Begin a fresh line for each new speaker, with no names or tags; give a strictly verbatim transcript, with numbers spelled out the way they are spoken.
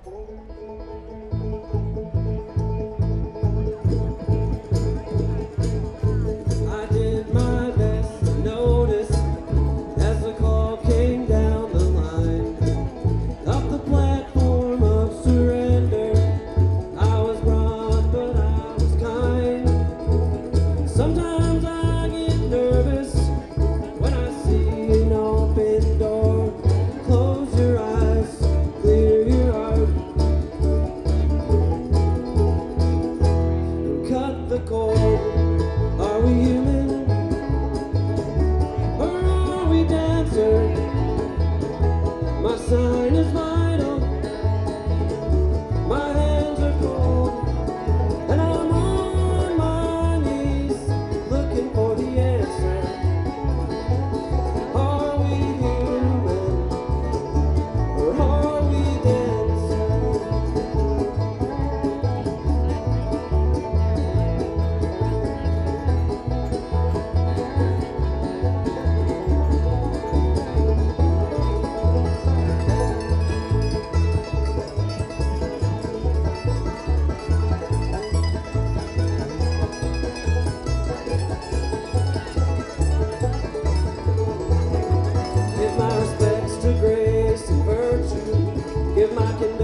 I did my best to notice as the call came down the line. Up the platform of surrender, I was broad, but I was kind. Sometimes I get nervous when I see an open door. Close your eyes, clear your heart, and cut the cord. Are we human, or are we dancer? My sign is vital, my hands are cold, and I'm on my knees looking for the answer. Are we human, or are we dancer? Give my respects to grace and virtue. Give my